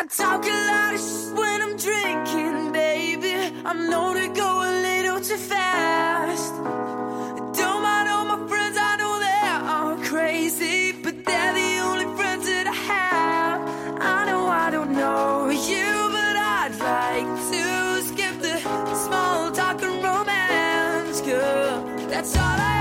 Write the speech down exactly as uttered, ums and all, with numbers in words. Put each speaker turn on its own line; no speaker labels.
talk a lot of shit when I'm drinking, baby. I'm known to go a little too fast. Don't mind all my friends, I know they are crazy, but they're the only friends that I have. I know I don't know you, but I'd like to skip the small talk and romance, girl. That's all I